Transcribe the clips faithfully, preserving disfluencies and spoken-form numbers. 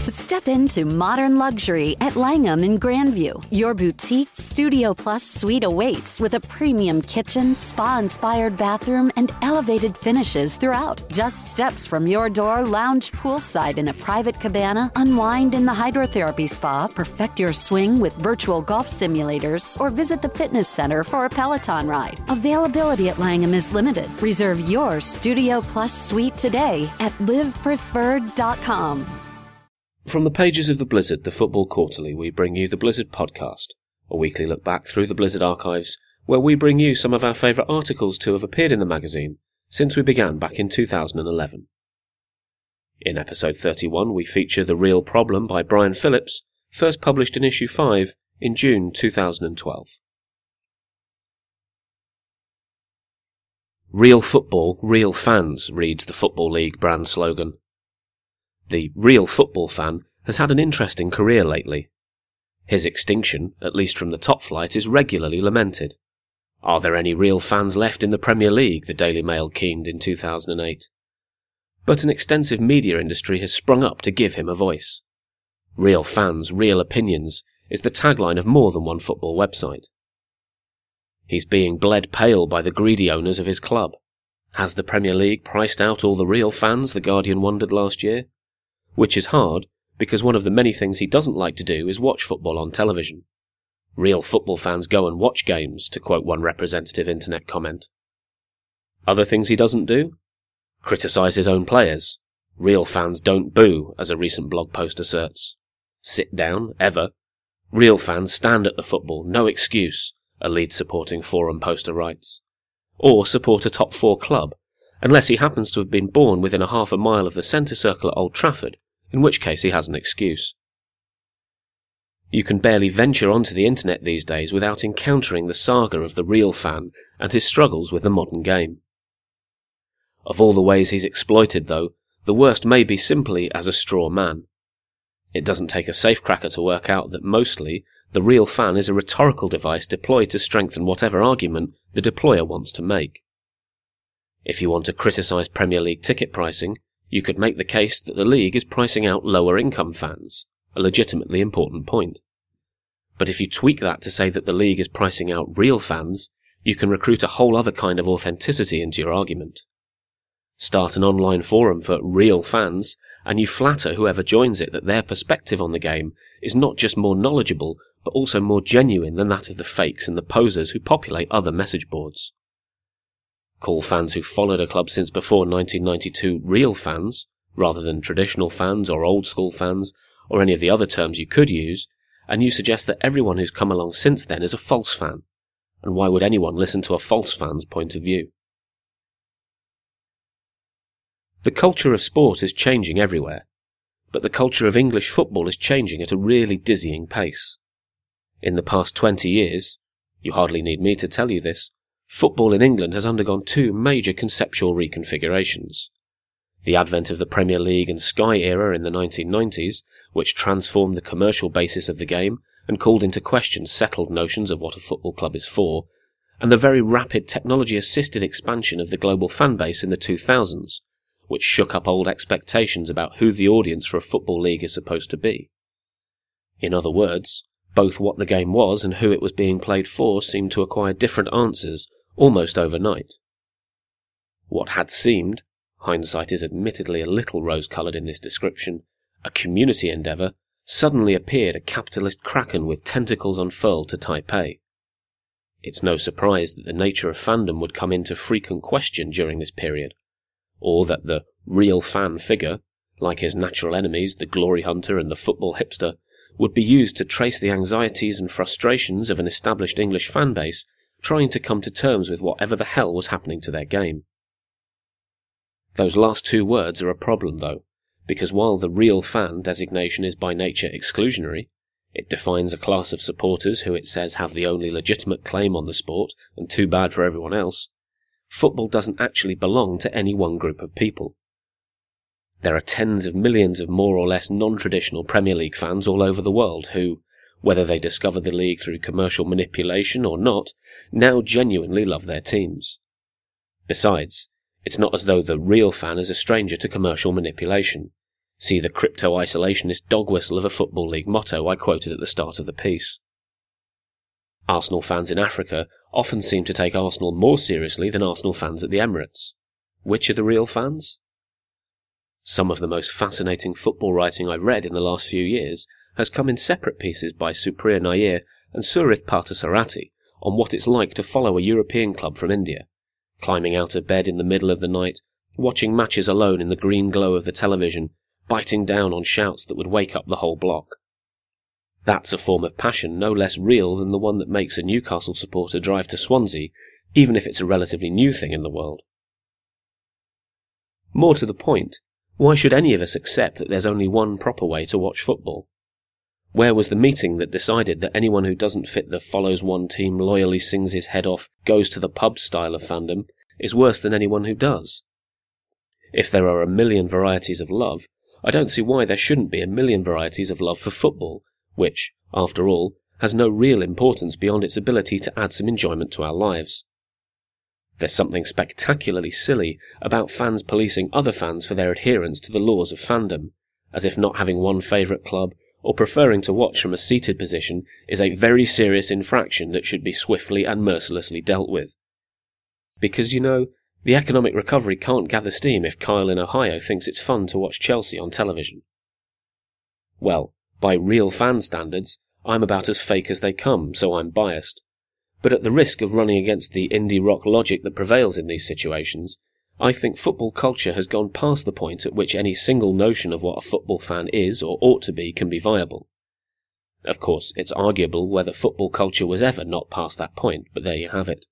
Step into modern luxury at Langham in Grandview. Your boutique Studio Plus suite awaits with a premium kitchen, spa-inspired bathroom, and elevated finishes throughout. Just steps from your door, lounge poolside in a private cabana, unwind in the hydrotherapy spa, perfect your swing with virtual golf simulators, or visit the fitness center for a Peloton ride. Availability at Langham is limited. Reserve your Studio Plus suite today at live preferred dot com. From the pages of the Blizzard, the Football Quarterly, we bring you the Blizzard Podcast, a weekly look back through the Blizzard archives, where we bring you some of our favourite articles to have appeared in the magazine since we began back in two thousand eleven. In episode thirty-one, we feature The Real Problem by Brian Phillips, first published in issue five in June two thousand twelve. Real football, real fans, reads the Football League brand slogan. The real football fan has had an interesting career lately. His extinction, at least from the top flight, is regularly lamented. Are there any real fans left in the Premier League? The Daily Mail keened in two thousand eight. But an extensive media industry has sprung up to give him a voice. Real fans, real opinions is the tagline of more than one football website. He's being bled pale by the greedy owners of his club. Has the Premier League priced out all the real fans, The Guardian wondered last year? Which is hard, because one of the many things he doesn't like to do is watch football on television. Real football fans go and watch games, to quote one representative internet comment. Other things he doesn't do? Criticise his own players. Real fans don't boo, as a recent blog post asserts. Sit down, ever. Real fans stand at the football, no excuse, a Leeds-supporting forum poster writes. Or support a top four club, unless he happens to have been born within a half a mile of the centre circle at Old Trafford, in which case he has an excuse. You can barely venture onto the internet these days without encountering the saga of the real fan and his struggles with the modern game. Of all the ways he's exploited, though, the worst may be simply as a straw man. It doesn't take a safecracker to work out that mostly the real fan is a rhetorical device deployed to strengthen whatever argument the deployer wants to make. If you want to criticise Premier League ticket pricing, you could make the case that the league is pricing out lower-income fans, a legitimately important point. But if you tweak that to say that the league is pricing out real fans, you can recruit a whole other kind of authenticity into your argument. Start an online forum for real fans, and you flatter whoever joins it that their perspective on the game is not just more knowledgeable, but also more genuine than that of the fakes and the posers who populate other message boards. Call fans who followed a club since before nineteen ninety-two real fans, rather than traditional fans or old-school fans, or any of the other terms you could use, and you suggest that everyone who's come along since then is a false fan. And why would anyone listen to a false fan's point of view? The culture of sport is changing everywhere, but the culture of English football is changing at a really dizzying pace. In the past twenty years, you hardly need me to tell you this, football in England has undergone two major conceptual reconfigurations. The advent of the Premier League and Sky era in the nineteen nineties, which transformed the commercial basis of the game and called into question settled notions of what a football club is for, and the very rapid technology-assisted expansion of the global fan base in the two thousands, which shook up old expectations about who the audience for a football league is supposed to be. In other words, both what the game was and who it was being played for seemed to acquire different answers almost overnight. What had seemed, hindsight is admittedly a little rose-coloured in this description, a community endeavour, suddenly appeared a capitalist kraken with tentacles unfurled to Taipei. It's no surprise that the nature of fandom would come into frequent question during this period, or that the real fan figure, like his natural enemies, the glory hunter and the football hipster, would be used to trace the anxieties and frustrations of an established English fan base trying to come to terms with whatever the hell was happening to their game. Those last two words are a problem, though, because while the real fan designation is by nature exclusionary, it defines a class of supporters who it says have the only legitimate claim on the sport, and too bad for everyone else, football doesn't actually belong to any one group of people. There are tens of millions of more or less non-traditional Premier League fans all over the world who, whether they discover the league through commercial manipulation or not, now genuinely love their teams. Besides, it's not as though the real fan is a stranger to commercial manipulation. See the crypto-isolationist dog whistle of a Football League motto I quoted at the start of the piece. Arsenal fans in Africa often seem to take Arsenal more seriously than Arsenal fans at the Emirates. Which are the real fans? Some of the most fascinating football writing I've read in the last few years has come in separate pieces by Supriya Nair and Surith Parthasarathi on what it's like to follow a European club from India, climbing out of bed in the middle of the night, watching matches alone in the green glow of the television, biting down on shouts that would wake up the whole block. That's a form of passion no less real than the one that makes a Newcastle supporter drive to Swansea, even if it's a relatively new thing in the world. More to the point, why should any of us accept that there's only one proper way to watch football? Where was the meeting that decided that anyone who doesn't fit the follows one team, loyally sings his head off, goes to the pub style of fandom, is worse than anyone who does? If there are a million varieties of love, I don't see why there shouldn't be a million varieties of love for football, which, after all, has no real importance beyond its ability to add some enjoyment to our lives. There's something spectacularly silly about fans policing other fans for their adherence to the laws of fandom, as if not having one favourite club or preferring to watch from a seated position is a very serious infraction that should be swiftly and mercilessly dealt with. Because, you know, the economic recovery can't gather steam if Kyle in Ohio thinks it's fun to watch Chelsea on television. Well, by real fan standards, I'm about as fake as they come, so I'm biased. But at the risk of running against the indie rock logic that prevails in these situations, I think football culture has gone past the point at which any single notion of what a football fan is or ought to be can be viable. Of course, it's arguable whether football culture was ever not past that point, but there you have it.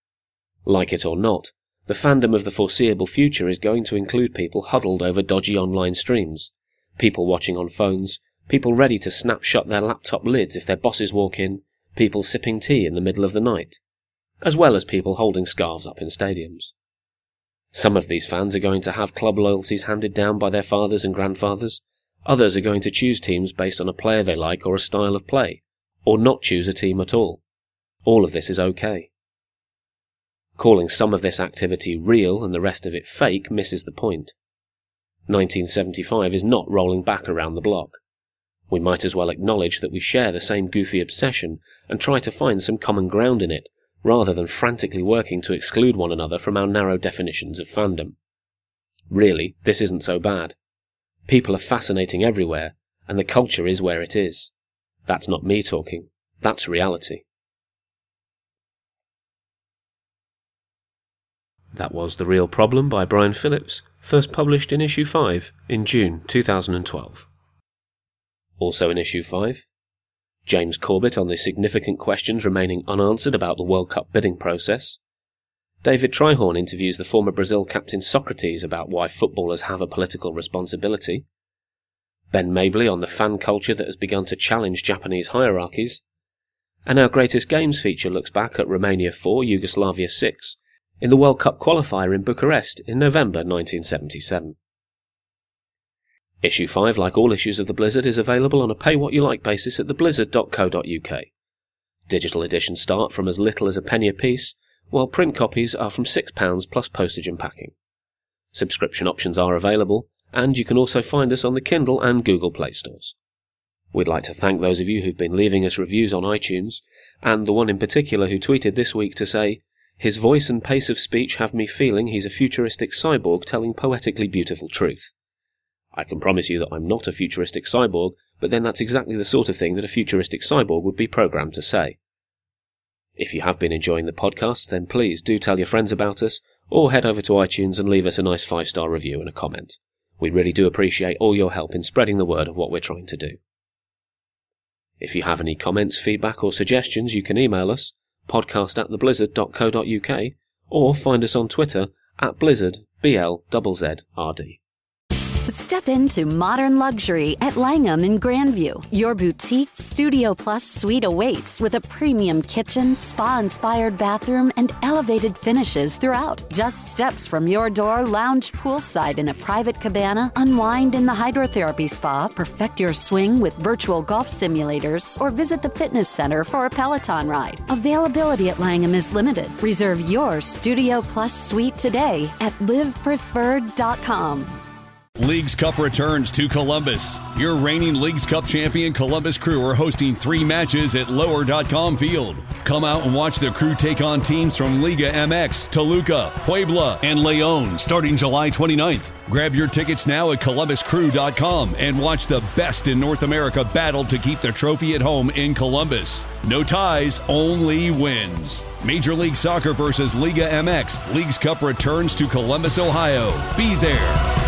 Like it or not, the fandom of the foreseeable future is going to include people huddled over dodgy online streams, people watching on phones, people ready to snap shut their laptop lids if their bosses walk in, people sipping tea in the middle of the night, as well as people holding scarves up in stadiums. Some of these fans are going to have club loyalties handed down by their fathers and grandfathers, others are going to choose teams based on a player they like or a style of play, or not choose a team at all. All of this is okay. Calling some of this activity real and the rest of it fake misses the point. nineteen seventy-five is not rolling back around the block. We might as well acknowledge that we share the same goofy obsession and try to find some common ground in it, rather than frantically working to exclude one another from our narrow definitions of fandom. Really, this isn't so bad. People are fascinating everywhere, and the culture is where it is. That's not me talking. That's reality. That was The Real Problem by Brian Phillips, first published in issue five in June two thousand twelve. Also in issue five, James Corbett on the significant questions remaining unanswered about the World Cup bidding process. David Trihorn interviews the former Brazil captain Socrates about why footballers have a political responsibility. Ben Mabley on the fan culture that has begun to challenge Japanese hierarchies. And our Greatest Games feature looks back at Romania four, Yugoslavia six, in the World Cup qualifier in Bucharest in November nineteen seventy-seven. Issue five, like all issues of The Blizzard, is available on a pay-what-you-like basis at the blizzard dot co dot uk. Digital editions start from as little as a penny apiece, while print copies are from six pounds plus postage and packing. Subscription options are available, and you can also find us on the Kindle and Google Play stores. We'd like to thank those of you who've been leaving us reviews on iTunes, and the one in particular who tweeted this week to say, "His voice and pace of speech have me feeling he's a futuristic cyborg telling poetically beautiful truth." I can promise you that I'm not a futuristic cyborg, but then that's exactly the sort of thing that a futuristic cyborg would be programmed to say. If you have been enjoying the podcast, then please do tell your friends about us, or head over to iTunes and leave us a nice five-star review and a comment. We really do appreciate all your help in spreading the word of what we're trying to do. If you have any comments, feedback or suggestions, you can email us, podcast at the blizzard dot co dot uk, or find us on Twitter at blizzard, B L Z Z R D. Step into modern luxury at Langham in Grandview. Your boutique Studio Plus suite awaits with a premium kitchen, spa-inspired bathroom, and elevated finishes throughout. Just steps from your door, lounge poolside in a private cabana, unwind in the hydrotherapy spa, perfect your swing with virtual golf simulators, or visit the fitness center for a Peloton ride. Availability at Langham is limited. Reserve your Studio Plus suite today at live preferred dot com. Leagues Cup returns to Columbus. Your reigning Leagues Cup champion Columbus Crew are hosting three matches at lower dot com Field. Come out and watch the Crew take on teams from Liga M X, Toluca, Puebla, and Leon starting July twenty-ninth. Grab your tickets now at columbus crew dot com and watch the best in North America battle to keep the trophy at home in Columbus. No ties, only wins. Major League Soccer versus Liga M X. Leagues Cup returns to Columbus, Ohio. Be there.